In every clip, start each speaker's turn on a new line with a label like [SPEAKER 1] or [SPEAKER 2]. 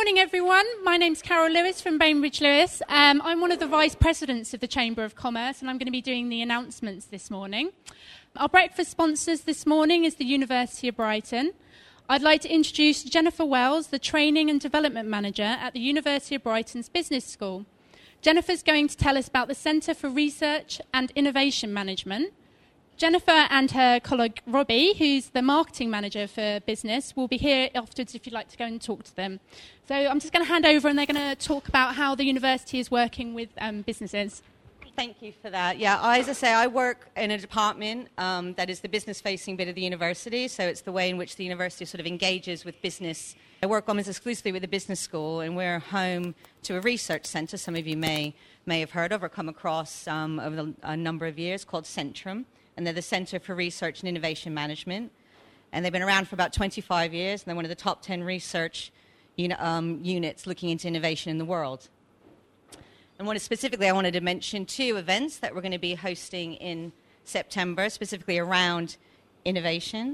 [SPEAKER 1] morning, everyone. My name's Carol Lewis from Bainbridge Lewis. I'm one of the vice presidents of the Chamber of Commerce, and I'm going to be doing the announcements this morning. Our breakfast sponsors this morning is the University of Brighton. I'd like to introduce Jennifer Wells, the Training and Development Manager at the University of Brighton's Business School. Jennifer's going to tell us about the Centre for Research and Innovation Management. Jennifer and her colleague Robbie, who's the marketing manager for business, will be here afterwards if you'd like to go and talk to them. So I'm just going to hand over and they're going to talk about how the university is working with businesses.
[SPEAKER 2] Thank you for that. Yeah, as I say, I work in a department that is the business-facing bit of the university, so it's the way in which the university sort of engages with business. I work almost exclusively with the business school, and we're home to a research centre some of you may have heard of or come across over a number of years called Centrum. And they're the Centre for Research and Innovation Management. And they've been around for about 25 years, and they're one of the top 10 research units looking into innovation in the world. And specifically, I wanted to mention 2 events that we're going to be hosting in September, specifically around innovation.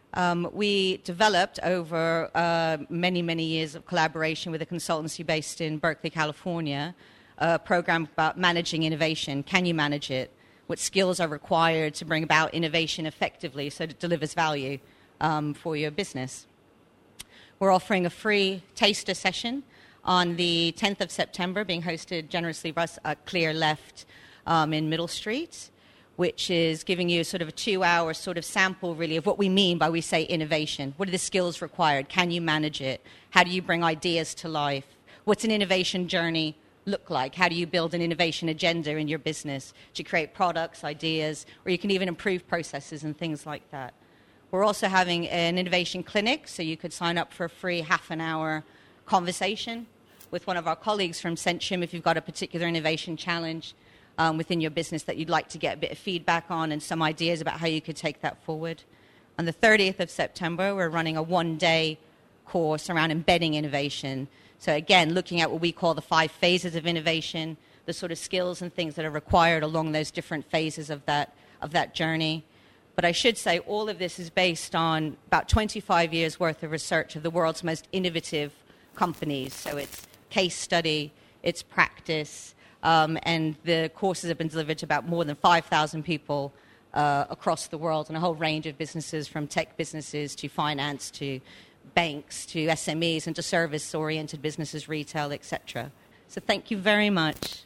[SPEAKER 2] We developed over many, many years of collaboration with a consultancy based in Berkeley, California, a program about managing innovation. Can you manage it? What skills are required to bring about innovation effectively so it delivers value for your business. We're offering a free taster session on the 10th of September, being hosted generously by us at Clear Left in Middle Street, which is giving you sort of a 2-hour sort of sample, really, of what we mean by we say innovation. What are the skills required? Can you manage it? How do you bring ideas to life? What's an innovation journey look like? How do you build an innovation agenda in your business to create products, ideas, or you can even improve processes and things like that. We're also having an innovation clinic, so you could sign up for a free half-an-hour conversation with one of our colleagues from Centrum if you've got a particular innovation challenge within your business that you'd like to get a bit of feedback on and some ideas about how you could take that forward. On the 30th of September, we're running a 1-day course around embedding innovation. So again, looking at what we call the 5 phases of innovation, the sort of skills and things that are required along those different phases of that journey. But I should say all of this is based on about 25 years' worth of research of the world's most innovative companies. So it's case study, it's practice, and the courses have been delivered to about more than 5,000 people across the world and a whole range of businesses, from tech businesses to finance to banks to SMEs and to service-oriented businesses, retail, etc. So thank you very much.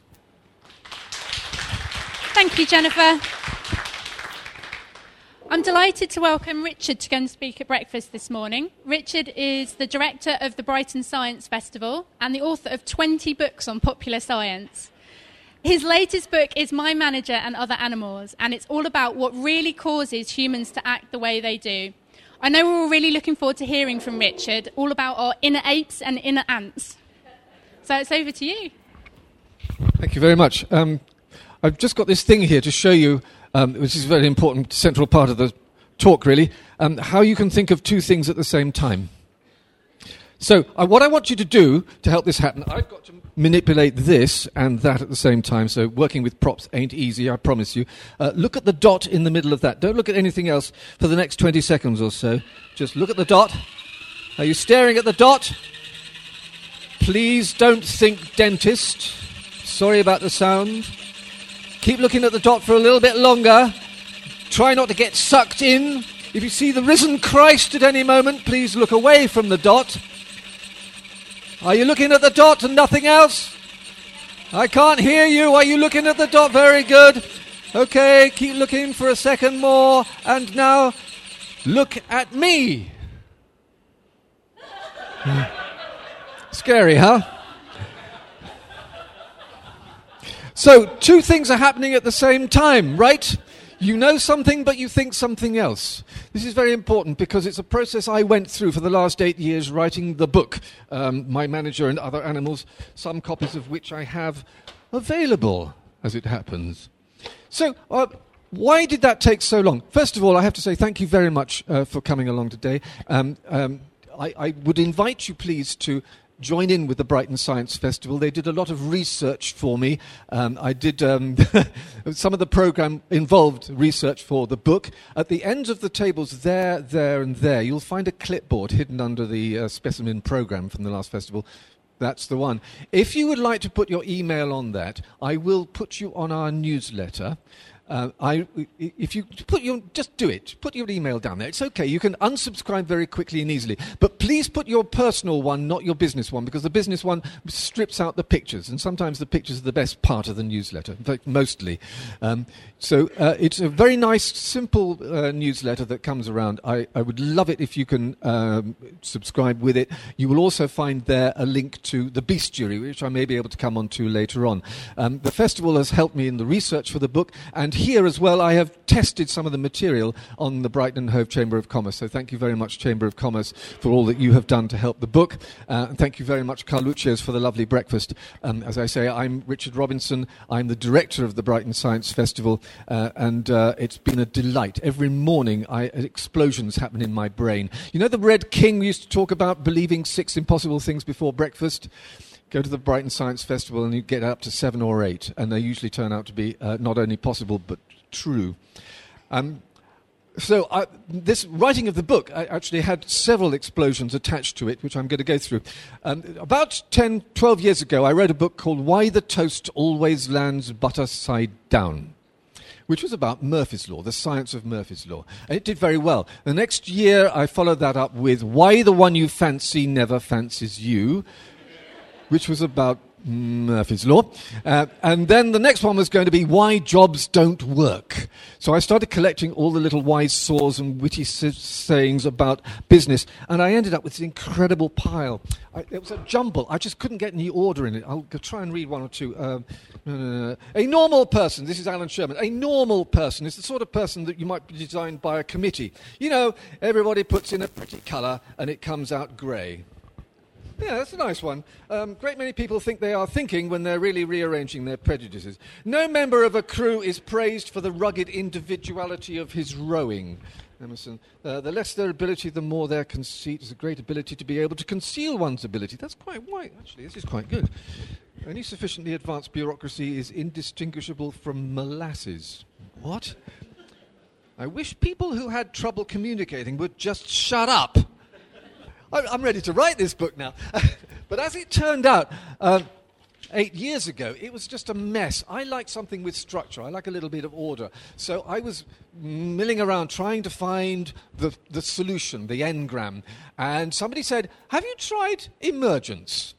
[SPEAKER 1] Thank you, Jennifer. I'm delighted to welcome Richard to go and speak at breakfast this morning. Richard is the director of the Brighton Science Festival and the author of 20 books on popular science. His latest book is My Manager and Other Animals, and it's all about what really causes humans to act the way they do. I know we're all really looking forward to hearing from Richard all about our inner apes and inner ants. So it's over to you.
[SPEAKER 3] Thank you very much. I've just got this thing here to show you, which is a very important central part of the talk, really, how you can think of 2 things at the same time. So what I want you to do to help this happen, I've got to manipulate this and that at the same time. So working with props ain't easy, I promise you. Look at the dot in the middle of that. Don't look at anything else for the next 20 seconds or so. Just look at the dot. Are you staring at the dot? Please don't think dentist. Sorry about the sound. Keep looking at the dot for a little bit longer. Try not to get sucked in. If you see the risen Christ at any moment, please look away from the dot. Are you looking at the dot and nothing else? I can't hear you. Are you looking at the dot? Very good. Okay, keep looking for a second more. And now, look at me. Scary, huh? So, 2 things are happening at the same time, right? You know something, but you think something else. This is very important because it's a process I went through for the last 8 years writing the book, My Manager and Other Animals, some copies of which I have available, as it happens. So, why did that take so long? First of all, I have to say thank you very much for coming along today. I would invite you, please, to join in with the Brighton Science Festival. They did a lot of research for me. I did some of the program involved research for the book. At the ends of the tables there, and there, you'll find a clipboard hidden under the specimen program from the last festival. That's the one. If you would like to put your email on that, I will put you on our newsletter. If you just do it. Put your email down there. It's okay. You can unsubscribe very quickly and easily. But please put your personal one, not your business one, because the business one strips out the pictures, and sometimes the pictures are the best part of the newsletter. In fact, mostly. So it's a very nice, simple newsletter that comes around. I would love it if you can subscribe with it. You will also find there a link to the Bestiary, which I may be able to come on to later on. The festival has helped me in the research for the book, and here as well I have tested some of the material on the Brighton and Hove Chamber of Commerce. So thank you very much, Chamber of Commerce, for all that you have done to help the book. And thank you very much, Carluccio's, for the lovely breakfast. As I say, I'm Richard Robinson. I'm the director of the Brighton Science Festival, and it's been a delight. Every morning explosions happen in my brain. You know the Red King used to talk about believing 6 impossible things before breakfast? Go to the Brighton Science Festival and you get up to 7 or 8, and they usually turn out to be not only possible but true. So this writing of the book, I actually had several explosions attached to it, which I'm going to go through. About 10, 12 years ago, I wrote a book called Why the Toast Always Lands Butter Side Down, which was about Murphy's Law, the science of Murphy's Law. And it did very well. The next year, I followed that up with Why the One You Fancy Never Fancies You, which was about Murphy's Law. And then the next one was going to be Why Jobs Don't Work. So I started collecting all the little wise saws and witty sayings about business, and I ended up with this incredible pile. It was a jumble. I just couldn't get any order in it. I'll try and read one or two. A normal person, this is Alan Sherman, a normal person is the sort of person that you might be designed by a committee. You know, everybody puts in a pretty colour and it comes out grey. Yeah, that's a nice one. Great many people think they are thinking when they're really rearranging their prejudices. No member of a crew is praised for the rugged individuality of his rowing. Emerson. The less their ability, the more their conceit. Is a great ability to be able to conceal one's ability. That's quite white, actually. This is quite good. Only sufficiently advanced bureaucracy is indistinguishable from molasses. What? I wish people who had trouble communicating would just shut up. I'm ready to write this book now. But as it turned out, 8 years ago, it was just a mess. I like something with structure. I like a little bit of order. So I was milling around trying to find the solution, the engram. And somebody said, have you tried emergence?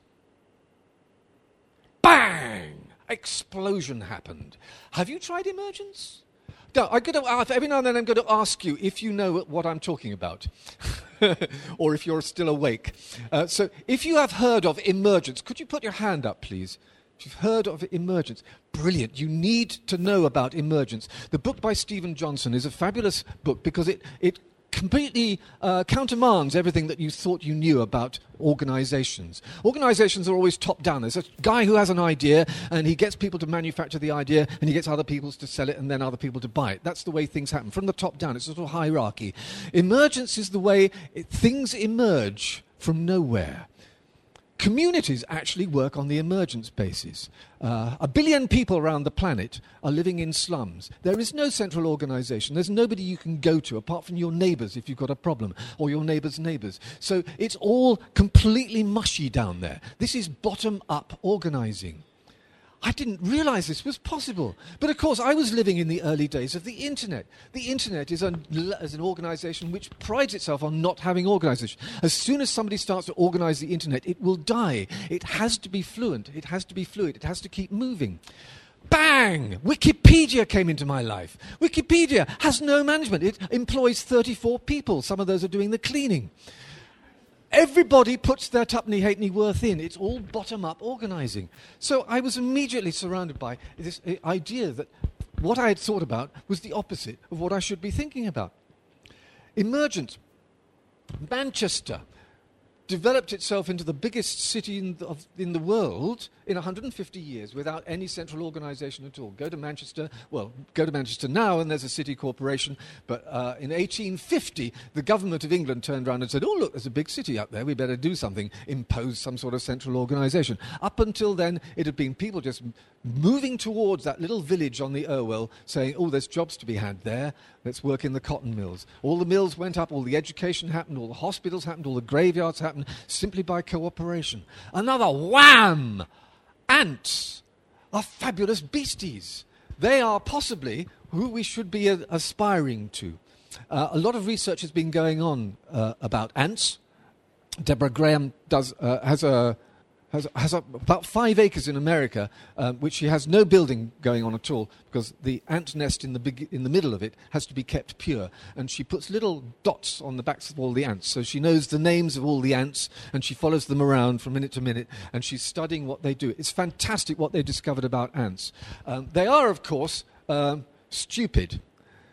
[SPEAKER 3] Bang! Explosion happened. Have you tried emergence? No, every now and then I'm going to ask you if you know what I'm talking about. Or if you're still awake. So if you have heard of emergence, could you put your hand up, please? If you've heard of emergence, brilliant. You need to know about emergence. The book by Stephen Johnson is a fabulous book because it completely countermands everything that you thought you knew about organizations. Organizations are always top-down. There's a guy who has an idea, and he gets people to manufacture the idea, and he gets other people to sell it, and then other people to buy it. That's the way things happen. From the top down, it's a sort of hierarchy. Emergence is the way things emerge from nowhere. Communities actually work on the emergence basis. 1 billion people around the planet are living in slums. There is no central organization. There's nobody you can go to apart from your neighbors if you've got a problem, or your neighbors' neighbors. So it's all completely mushy down there. This is bottom-up organizing. I didn't realize this was possible. But of course, I was living in the early days of the Internet. The Internet is an organization which prides itself on not having organization. As soon as somebody starts to organize the Internet, it will die. It has to be fluent. It has to be fluid. It has to keep moving. Bang! Wikipedia came into my life. Wikipedia has no management. It employs 34 people. Some of those are doing the cleaning. Everybody puts their tuppenny halfpenny worth in. It's all bottom-up organising. So I was immediately surrounded by this idea that what I had thought about was the opposite of what I should be thinking about. Emergent. Manchester. developed itself into the biggest city in the world in 150 years without any central organisation at all. Go to Manchester now and there's a city corporation, but in 1850 the government of England turned around and said, oh look, there's a big city up there, we better do something, impose some sort of central organisation. Up until then it had been people just moving towards that little village on the Irwell saying, oh, there's jobs to be had there, let's work in the cotton mills. All the mills went up, all the education happened, all the hospitals happened, all the graveyards happened, simply by cooperation. Another wham! Ants are fabulous beasties. They are possibly who we should be aspiring to. A lot of research has been going on about ants. Deborah Graham has about 5 acres in America, which she has no building going on at all, because the ant nest in the middle of it has to be kept pure. And she puts little dots on the backs of all the ants, so she knows the names of all the ants, and she follows them around from minute to minute, and she's studying what they do. It's fantastic what they discovered about ants. They are, of course, stupid.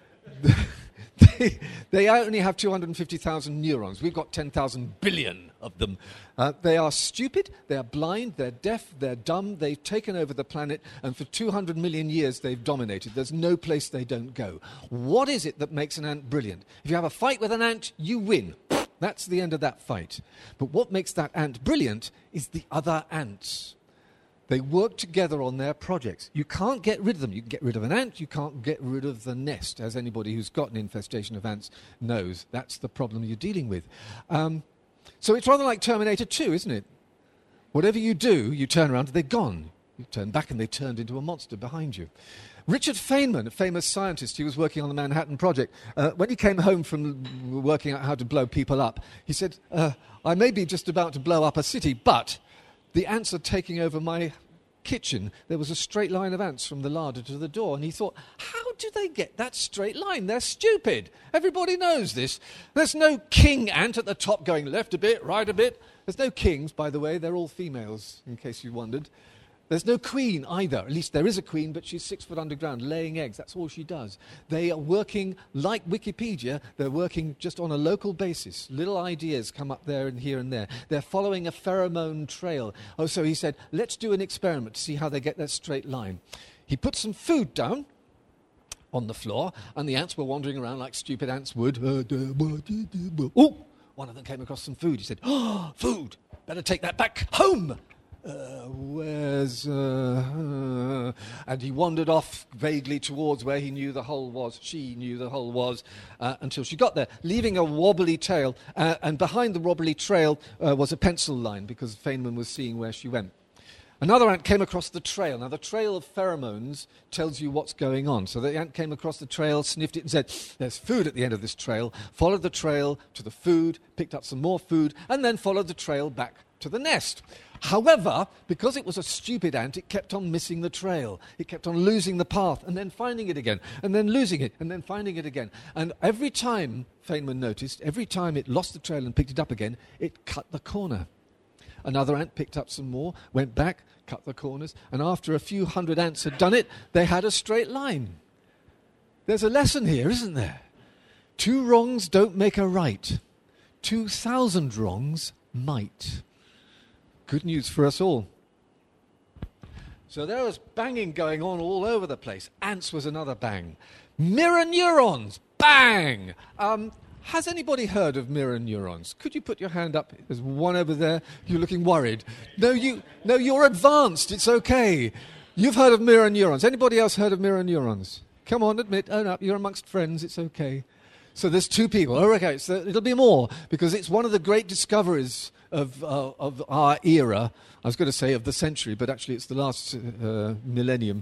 [SPEAKER 3] They only have 250,000 neurons. We've got 10,000 billion of them. They are stupid, they are blind, they're deaf, they're dumb. They've taken over the planet, and for 200 million years they've dominated. There's no place they don't go. What is it that makes an ant brilliant? If you have a fight with an ant, you win. That's the end of that fight. But what makes that ant brilliant is the other ants. They work together on their projects. You can't get rid of them. You can get rid of an ant, you can't get rid of the nest, as anybody who's got an infestation of ants knows. That's the problem you're dealing with. So it's rather like Terminator 2, isn't it? Whatever you do, you turn around and they're gone. You turn back and they turned into a monster behind you. Richard Feynman, a famous scientist, he was working on the Manhattan Project. When he came home from working out how to blow people up, he said, I may be just about to blow up a city, but the ants are taking over my kitchen. There was a straight line of ants from the larder to the door, and he thought, how do they get that straight line? They're stupid. Everybody knows this. There's no king ant at the top going left a bit, right a bit. There's no kings, by the way. They're all females, in case you wondered. There's no queen either. At least there is a queen, but she's 6 foot underground, laying eggs. That's all she does. They are working like Wikipedia. They're working just on a local basis. Little ideas come up there and here and there. They're following a pheromone trail. Oh, so he said, let's do an experiment to see how they get that straight line. He put some food down on the floor, and the ants were wandering around like stupid ants would. Oh, one of them came across some food. He said, oh, food. Better take that back home. And he wandered off vaguely towards where he knew the hole was. She knew the hole was until she got there, leaving a wobbly tail. And behind the wobbly trail was a pencil line, because Feynman was seeing where she went. Another ant came across the trail. Now, the trail of pheromones tells you what's going on. So the ant came across the trail, sniffed it, and said, there's food at the end of this trail. Followed the trail to the food, picked up some more food, and then followed the trail back to the nest. However, because it was a stupid ant, it kept on missing the trail. It kept on losing the path, and then finding it again, and then losing it, and then finding it again. And every time, Feynman noticed, every time it lost the trail and picked it up again, it cut the corner. Another ant picked up some more, went back, cut the corners, and after a few hundred ants had done it, they had a straight line. There's a lesson here, isn't there? 2 wrongs don't make a right. 2,000 wrongs might. Good news for us all. So there was banging going on all over the place. Ants was another bang. Mirror neurons, bang! Has anybody heard of mirror neurons? Could you put your hand up? There's one over there. You're looking worried. No, you're advanced. It's okay. You've heard of mirror neurons. Anybody else heard of mirror neurons? Come on, admit, own up. You're amongst friends. It's okay. So there's 2 people. Oh, okay, so it'll be more, because it's one of the great discoveries of our era. I was going to say of the century, but actually it's the last millennium,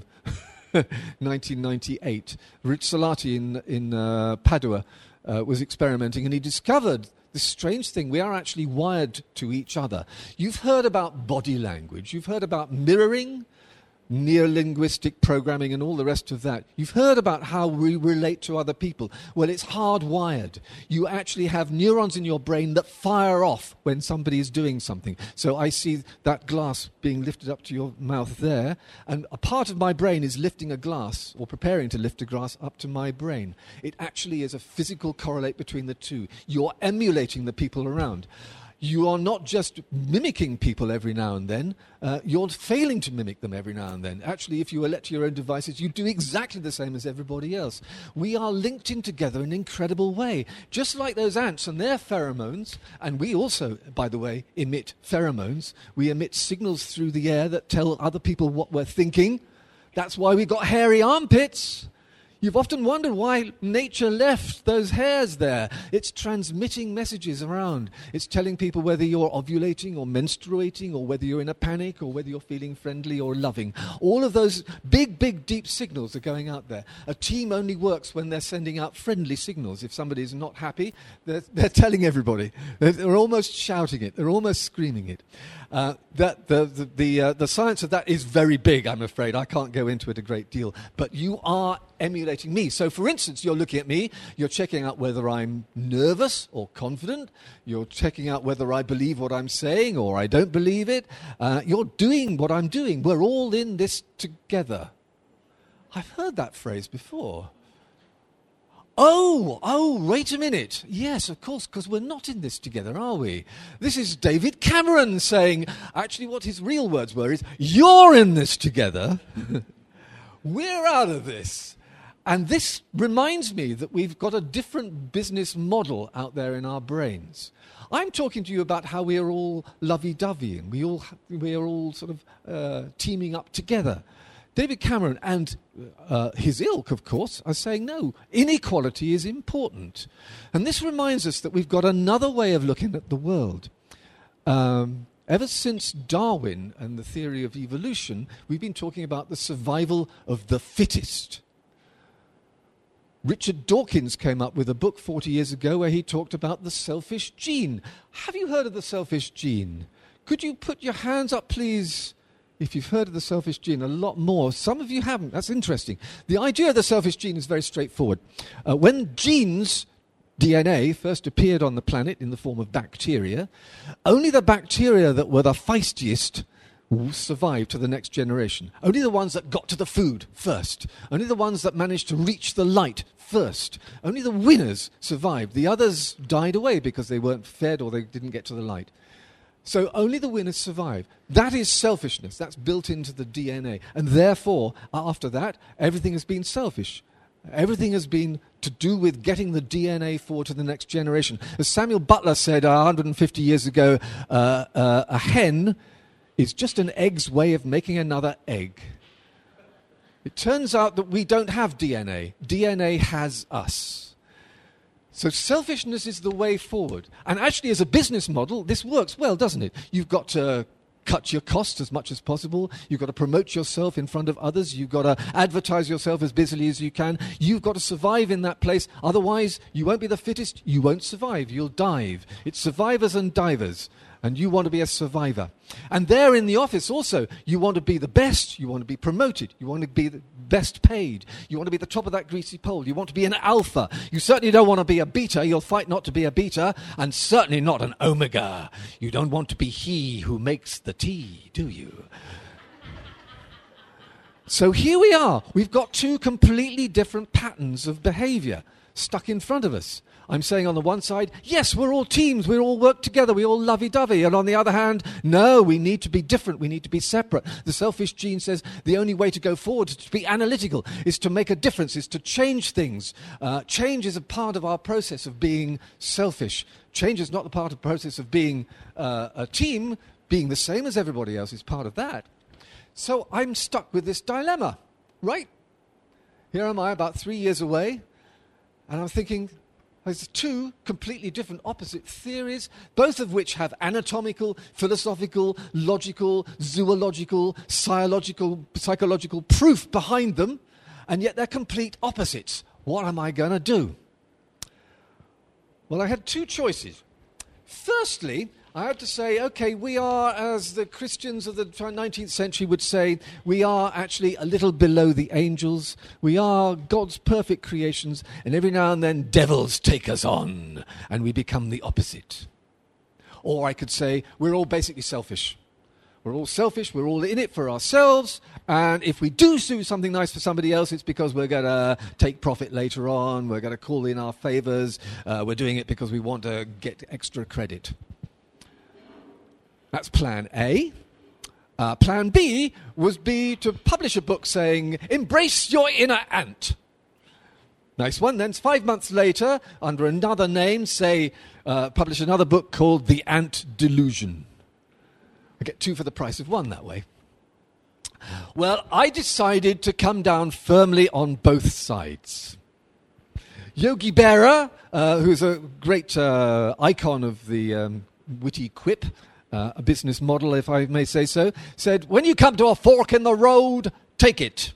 [SPEAKER 3] 1998. Rizzolatti in Padua was experimenting, and he discovered this strange thing. We are actually wired to each other. You've heard about body language. You've heard about mirroring, near-linguistic programming and all the rest of that. You've heard about how we relate to other people. Well, it's hardwired. You actually have neurons in your brain that fire off when somebody is doing something. So I see that glass being lifted up to your mouth there, and a part of my brain is lifting a glass, or preparing to lift a glass up to my brain. It actually is a physical correlate between the two. You're emulating the people around. you are not just mimicking people every now and then, you're failing to mimic them every now and then. Actually, if you are left to your own devices, you do exactly the same as everybody else. We are linked in together in an incredible way. Just like those ants and their pheromones, and we also, by the way, emit pheromones. We emit signals through the air that tell other people what we're thinking. That's why we've got hairy armpits. You've often wondered why nature left those hairs there. It's transmitting messages around. It's telling people whether you're ovulating or menstruating, or whether you're in a panic, or whether you're feeling friendly or loving. All of those big, big, deep signals are going out there. A team only works when they're sending out friendly signals. If somebody's not happy, they're telling everybody. They're almost shouting it. They're almost screaming it. The science of that is very big, I'm afraid. I can't go into it a great deal. But you are emulating me. So, for instance, you're looking at me, you're checking out whether I'm nervous or confident, you're checking out whether I believe what I'm saying or I don't believe it. You're doing what I'm doing. We're all in this together. I've heard that phrase before. Oh, wait a minute. Yes, of course, because we're not in this together, are we? This is David Cameron saying, actually what his real words were is, you're in this together. We're out of this. And this reminds me that we've got a different business model out there in our brains. I'm talking to you about how we are all lovey-doveying. We are all sort of teaming up together. David Cameron and his ilk, of course, are saying, no, inequality is important. And this reminds us that we've got another way of looking at the world. Ever since Darwin and the theory of evolution, we've been talking about the survival of the fittest. Richard Dawkins came up with a book 40 years ago where he talked about the selfish gene. Have you heard of the selfish gene? Could you put your hands up, please, if you've heard of the selfish gene? A lot more. Some of you haven't. That's interesting. The idea of the selfish gene is very straightforward. When genes, DNA, first appeared on the planet in the form of bacteria, only the bacteria that were the feistiest survived to the next generation. Only the ones that got to the food first. Only the ones that managed to reach the light first. Only the winners survived. The others died away because they weren't fed or they didn't get to the light. So only the winners survive. That is selfishness. That's built into the DNA. And therefore, after that, everything has been selfish. Everything has been to do with getting the DNA forward to the next generation. As Samuel Butler said 150 years ago, a hen is just an egg's way of making another egg. It turns out that we don't have DNA. DNA has us. So selfishness is the way forward. And actually, as a business model, this works well, doesn't it? You've got to cut your costs as much as possible. You've got to promote yourself in front of others. You've got to advertise yourself as busily as you can. You've got to survive in that place. Otherwise, you won't be the fittest. You won't survive. You'll dive. It's survivors and divers. And you want to be a survivor. And there in the office also, you want to be the best. You want to be promoted. You want to be the best paid. You want to be the top of that greasy pole. You want to be an alpha. You certainly don't want to be a beta. You'll fight not to be a beta. And certainly not an omega. You don't want to be he who makes the tea, do you? So here we are. We've got two completely different patterns of behavior stuck in front of us. I'm saying on the one side, yes, we're all teams, we all work together, we all lovey-dovey. And on the other hand, no, we need to be different, we need to be separate. The selfish gene says the only way to go forward is to be analytical, is to make a difference, is to change things. Change is a part of our process of being selfish. Change is not the part of the process of being a team. Being the same as everybody else is part of that. So I'm stuck with this dilemma, right? Here am I, about 3 years away, and I'm thinking, there's two completely different opposite theories, both of which have anatomical, philosophical, logical, zoological, psychological proof behind them, and yet they're complete opposites. What am I going to do? Well, I had two choices. Firstly, I had to say, okay, we are, as the Christians of the 19th century would say, we are actually a little below the angels. We are God's perfect creations, and every now and then devils take us on, and we become the opposite. Or I could say, we're all basically selfish. We're all selfish, we're all in it for ourselves, and if we do something nice for somebody else, it's because we're going to take profit later on, we're going to call in our favors, we're doing it because we want to get extra credit. That's plan A. Plan B was to publish a book saying, embrace your inner ant. Nice one. Then 5 months later, under another name, publish another book called The Ant Delusion. I get 2 for the price of 1 that way. Well, I decided to come down firmly on both sides. Yogi Berra, who's a great icon of the witty quip, a business model, if I may say so, said, when you come to a fork in the road, take it.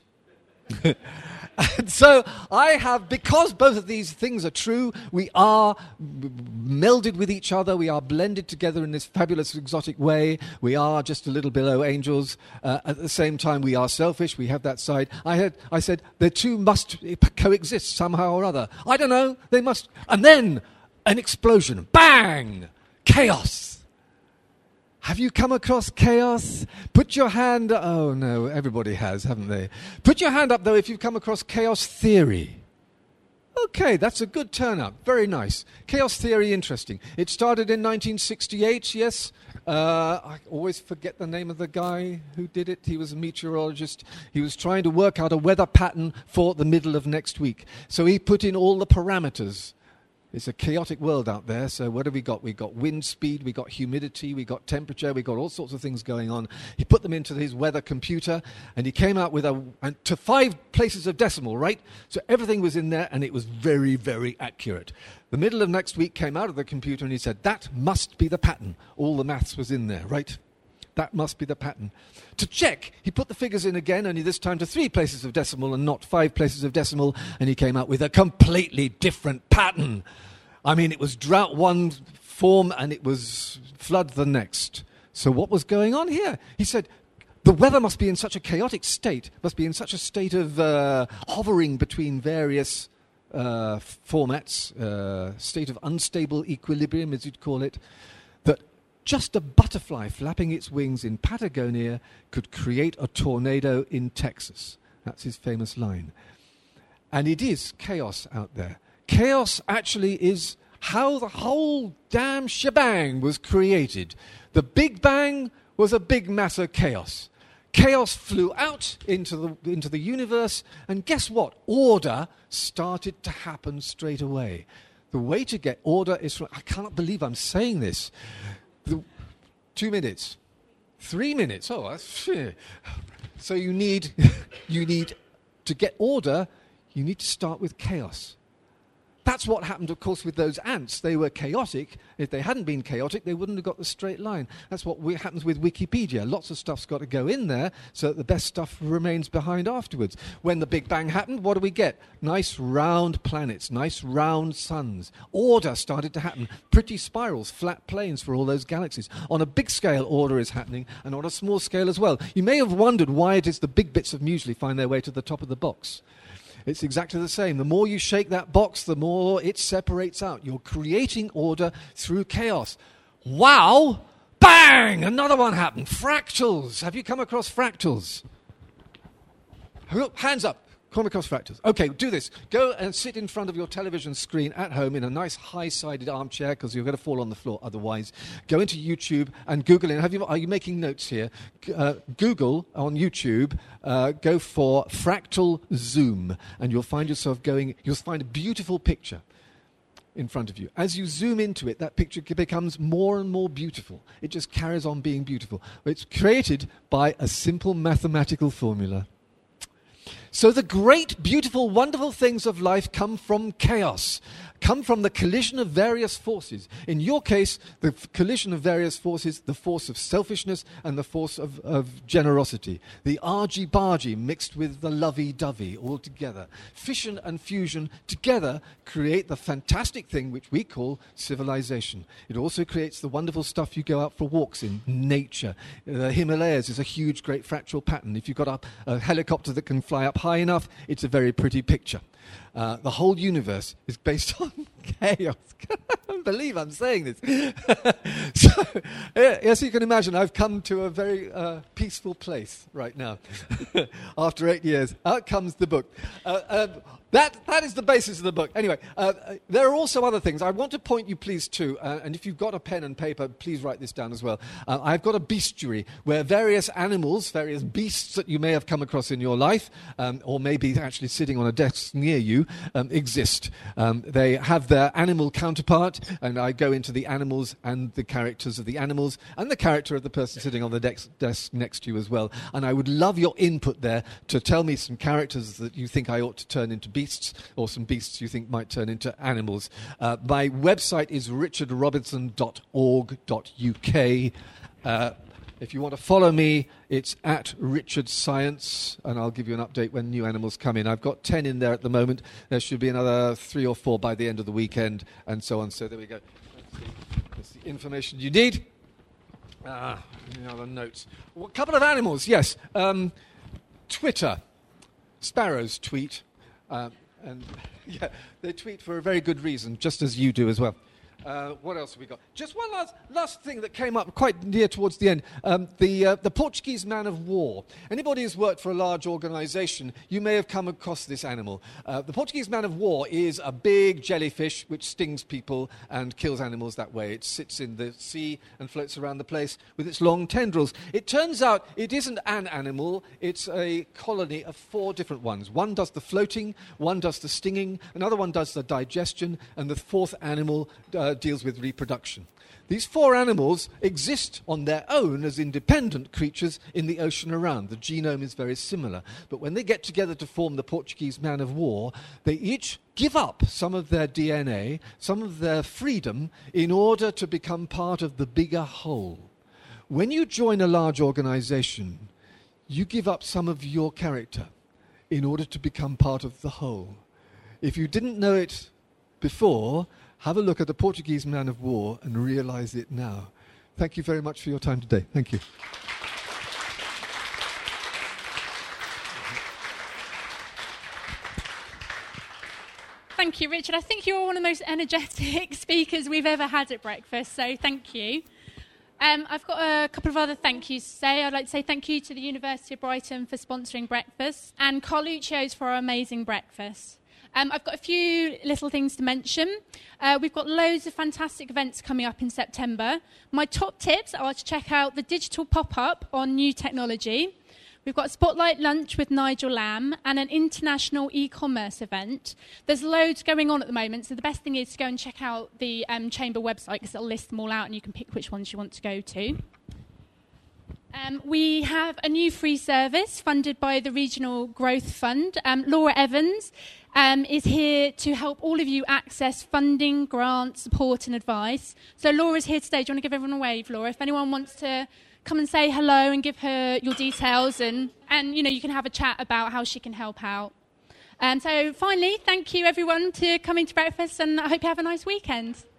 [SPEAKER 3] And so because both of these things are true, we are melded with each other, we are blended together in this fabulous exotic way, we are just a little below angels, at the same time we are selfish, we have that side. I said, the two must coexist somehow or other. I don't know, they must. And then, an explosion, bang, chaos. Have you come across chaos? Put your hand... Oh, no, everybody has, haven't they? Put your hand up, though, if you've come across chaos theory. Okay, that's a good turnout. Very nice. Chaos theory, interesting. It started in 1968, yes. I always forget the name of the guy who did it. He was a meteorologist. He was trying to work out a weather pattern for the middle of next week. So he put in all the parameters. It's a chaotic world out there, so what have we got? We've got wind speed, we've got humidity, we've got temperature, we've got all sorts of things going on. He put them into his weather computer, and he came out with to 5 places of decimal, right? So everything was in there, and it was very, very accurate. The middle of next week came out of the computer, and he said, that must be the pattern. All the maths was in there, right? That must be the pattern. To check, he put the figures in again, only this time to 3 places of decimal and not 5 places of decimal, and he came out with a completely different pattern. I mean, it was drought one form and it was flood the next. So what was going on here? He said, the weather must be in such a chaotic state, must be in such a state of hovering between various formats, state of unstable equilibrium, as you'd call it, that just a butterfly flapping its wings in Patagonia could create a tornado in Texas. That's his famous line. And it is chaos out there. Chaos actually is how the whole damn shebang was created. The Big Bang was a big mass of chaos. Chaos flew out into the universe, and guess what? Order started to happen straight away. The way to get order is I cannot believe I'm saying this. 2 minutes. 3 minutes. Oh, that's... So you need to get order, you need to start with chaos. That's what happened, of course, with those ants. They were chaotic. If they hadn't been chaotic, they wouldn't have got the straight line. That's what happens with Wikipedia. Lots of stuff's got to go in there so that the best stuff remains behind afterwards. When the Big Bang happened, what do we get? Nice round planets, nice round suns. Order started to happen. Pretty spirals, flat planes for all those galaxies. On a big scale, order is happening, and on a small scale as well. You may have wondered why it is the big bits of muesli find their way to the top of the box. It's exactly the same. The more you shake that box, the more it separates out. You're creating order through chaos. Wow! Bang! Another one happened. Fractals. Have you come across fractals? Hands up. Come across fractals. Okay, do this. Go and sit in front of your television screen at home in a nice high-sided armchair, because you're going to fall on the floor otherwise. Go into YouTube and Google it. Are you making notes here? Google on YouTube, go for fractal zoom, and you'll find yourself you'll find a beautiful picture in front of you. As you zoom into it, that picture becomes more and more beautiful. It just carries on being beautiful. It's created by a simple mathematical formula. So the great, beautiful, wonderful things of life come from chaos, come from the collision of various forces. In your case, the collision of various forces, the force of selfishness and the force of generosity. The argy-bargy mixed with the lovey-dovey all together. Fission and fusion together create the fantastic thing which we call civilization. It also creates the wonderful stuff you go out for walks in, nature. The Himalayas is a huge, great fractal pattern. If you've got a helicopter that can fly up high enough, it's a very pretty picture. The whole universe is based on chaos. I can't believe I'm saying this. So, as you can imagine, I've come to a very peaceful place right now. After 8 years, out comes the book. That is the basis of the book. Anyway, there are also other things. I want to point you, please, to, and if you've got a pen and paper, please write this down as well. I've got a bestiary where various animals, various beasts that you may have come across in your life, or maybe actually sitting on a desk near you, exist. They have their animal counterpart, and I go into the animals and the characters of the animals and the character of the person sitting on the desk next to you as well. And I would love your input there to tell me some characters that you think I ought to turn into beasts, or some beasts you think might turn into animals. My website is richardrobinson.org.uk. If you want to follow me, it's at Richard Science, and I'll give you an update when new animals come in. I've got 10 in there at the moment. There should be another 3 or 4 by the end of the weekend, and so on. So there we go. That's the information you need. Any other notes? Well, a couple of animals, yes. Twitter. Sparrows tweet. And yeah, they tweet for a very good reason, just as you do as well. What else have we got? Just one last thing that came up quite near towards the end. The Portuguese man of war. Anybody who's worked for a large organisation, you may have come across this animal. The Portuguese man of war is a big jellyfish which stings people and kills animals that way. It sits in the sea and floats around the place with its long tendrils. It turns out it isn't an animal, it's a colony of 4 different ones. One does the floating, one does the stinging, another one does the digestion, and the 4th animal deals with reproduction. These 4 animals exist on their own as independent creatures in the ocean around. The genome is very similar. But when they get together to form the Portuguese man of war, they each give up some of their DNA, some of their freedom, in order to become part of the bigger whole. When you join a large organization, you give up some of your character in order to become part of the whole. If you didn't know it before, have a look at the Portuguese man of war and realize it now. Thank you very much for your time today. Thank you.
[SPEAKER 1] Thank you, Richard. I think you're one of the most energetic speakers we've ever had at breakfast, so thank you. I've got a couple of other thank yous to say. I'd like to say thank you to the University of Brighton for sponsoring breakfast, and Carluccio's for our amazing breakfast. I've got a few little things to mention. We've got loads of fantastic events coming up in September. My top tips are to check out the digital pop-up on new technology. We've got a Spotlight Lunch with Nigel Lamb and an international e-commerce event. There's loads going on at the moment, so the best thing is to go and check out the Chamber website, because it'll list them all out and you can pick which ones you want to go to. We have a new free service funded by the Regional Growth Fund. Laura Evans is here to help all of you access funding, grants, support and advice. So Laura's here today. Do you want to give everyone a wave, Laura? If anyone wants to come and say hello and give her your details, and you know, you can have a chat about how she can help out. So finally, thank you everyone for coming to breakfast, and I hope you have a nice weekend.